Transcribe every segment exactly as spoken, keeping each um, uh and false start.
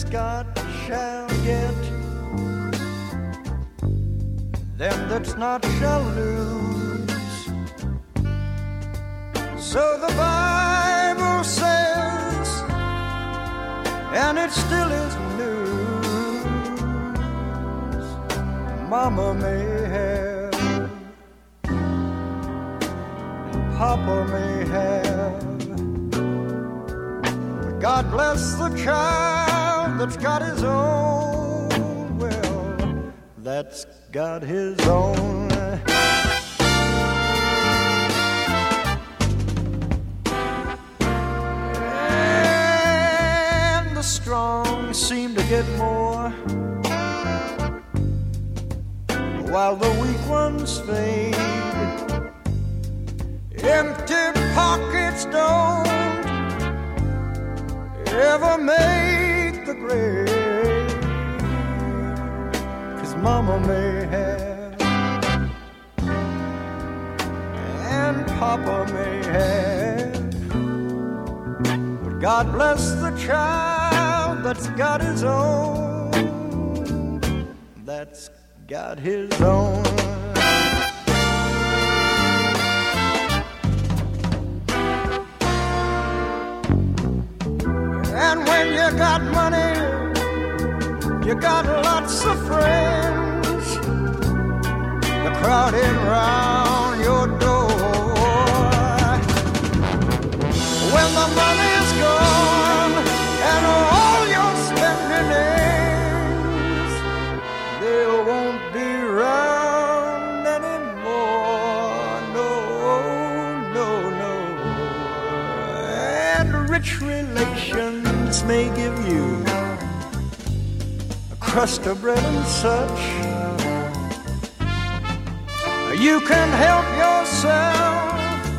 Scott shall get, them that's not shall lose. So the Bible says, and it still is news. Mama may have, and Papa may have, but God bless the child that's got his own. Well, that's got his own. And the strong seem to get more, while the weak ones fade. Empty pockets don't ever make the grade, 'cause Mama may have, and Papa may have, but God bless the child that's got his own, that's got his own. And when you got money, you got lots of friends, they're crowding round your door. When the money's gone and all your spending ends, they won't be round anymore. No, no, no. And rich relations may give you a crust of bread and such. You can help yourself,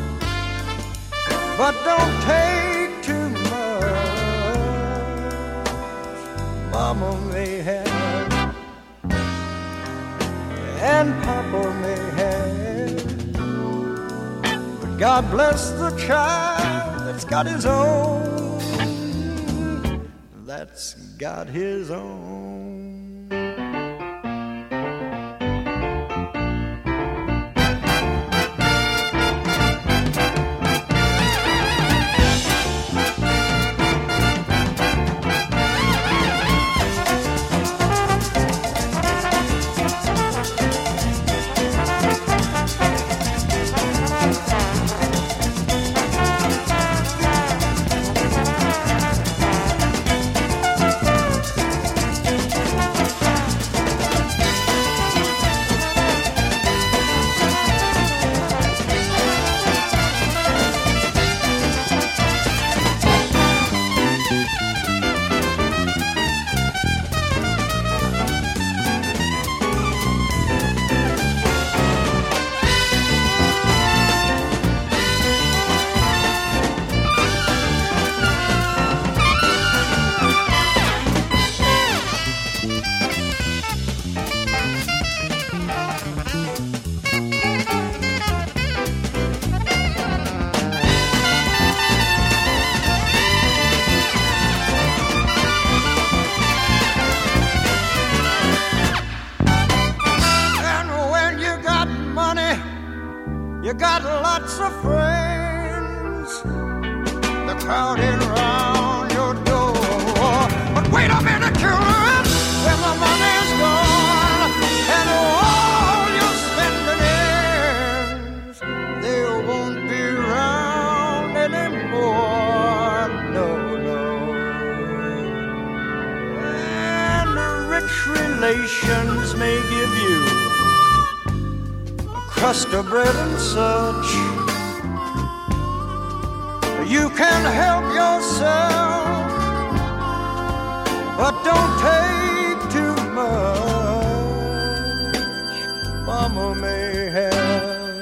but don't take too much. Mama may have, and Papa may have, but God bless the child that's got his own, that's got his own. You got lots of friends, they're crowding around your door. But wait a minute, children, when the money's gone and all your spending ends, they won't be around anymore. No, no. And rich relations may give you crust of bread and such. You can help yourself, but don't take too much. Mama may have,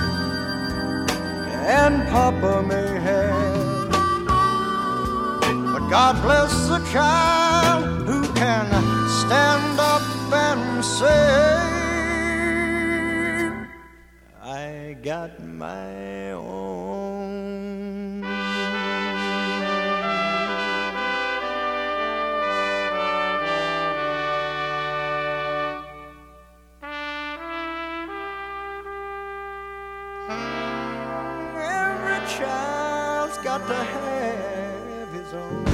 and Papa may have, but God bless the child who can stand up and say, I got my own. got to have his own.